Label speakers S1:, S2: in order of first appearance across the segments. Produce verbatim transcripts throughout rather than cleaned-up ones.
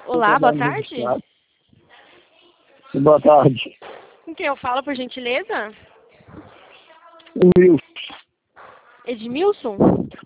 S1: Olá, boa tarde.
S2: Boa tarde.
S1: Com quem eu falo, por gentileza?
S2: Wilson.
S1: Edmilson?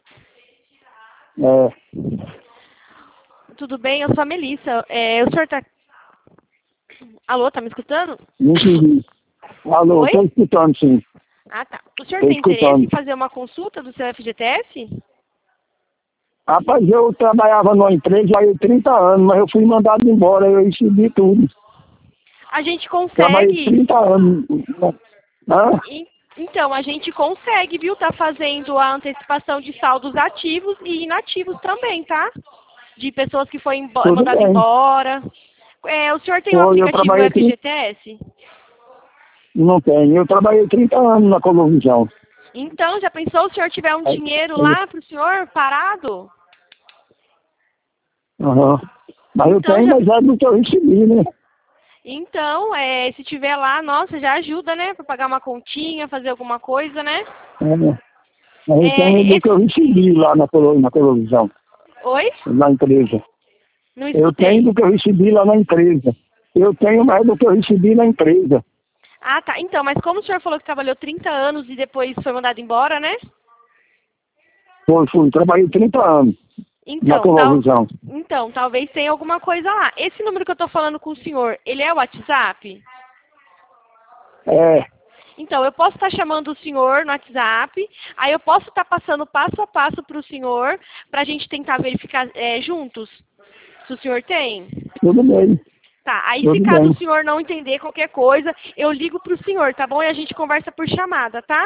S2: É.
S1: Tudo bem? Eu sou a Melissa. É, o senhor tá... Alô, tá me escutando?
S2: Não entendi. Alô,
S1: Oi?
S2: estou escutando, sim.
S1: Ah, tá. O senhor
S2: Tô
S1: tem interesse
S2: escutando.
S1: em fazer uma consulta do seu F G T S?
S2: Rapaz, eu trabalhava numa empresa há trinta anos, mas eu fui mandado embora, eu recebi tudo.
S1: A gente
S2: Trabalhei
S1: consegue...
S2: trinta anos. Hã?
S1: E- Então, a gente consegue, viu? Tá fazendo a antecipação de saldos ativos e inativos também, tá? De pessoas que foram embo-
S2: Tudo
S1: mandadas
S2: bem.
S1: embora. É, o senhor tem o
S2: Foi, eu
S1: aplicativo
S2: trabalhei trinta...
S1: F G T S?
S2: Não tenho. Eu trabalhei trinta anos na Colovisão.
S1: Então, já pensou se o senhor tiver um
S2: Aí,
S1: dinheiro
S2: aí,
S1: lá pro senhor parado?
S2: aham. Mas eu
S1: Então,
S2: tenho,
S1: já,
S2: mas é do que eu recebi, né?
S1: então é, se tiver lá, nossa, já ajuda, né? Para pagar uma continha, fazer alguma coisa, né?
S2: É. Mas eu tenho
S1: É,
S2: do que eu
S1: esse...
S2: recebi lá na, colo... na Colovisão,
S1: Oi?
S2: na empresa.
S1: Não
S2: Eu tenho
S1: escutei.
S2: do que eu recebi lá na empresa. Eu tenho mais do que eu recebi na empresa.
S1: Ah, tá. Então, mas como o senhor falou que trabalhou trinta anos e depois foi mandado embora, né?
S2: Foi, fui, trabalhei trinta anos na
S1: Então, tal...
S2: Colovisão.
S1: então, talvez tenha alguma coisa lá. Esse número que eu tô falando com o senhor, ele é o WhatsApp?
S2: É,
S1: Então, eu posso estar chamando o senhor no WhatsApp, aí eu posso estar passando passo a passo para o senhor, para a gente tentar verificar é, juntos, se o senhor tem.
S2: tudo bem,
S1: Tá, aí se
S2: tudo
S1: caso o
S2: bem.
S1: senhor não entender qualquer coisa, eu ligo para o senhor, tá bom? E a gente conversa por chamada, tá?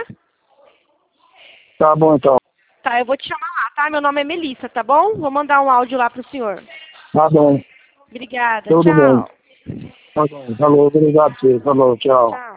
S2: Tá bom então.
S1: Tá, eu vou te chamar lá, tá? Meu nome é Melissa, tá bom? Vou mandar um áudio lá para o senhor.
S2: Tá bom,
S1: Obrigada,
S2: tudo bem.
S1: tchau.
S2: Tá bom, falou, obrigado, senhor. Falou, tchau.
S1: Tchau.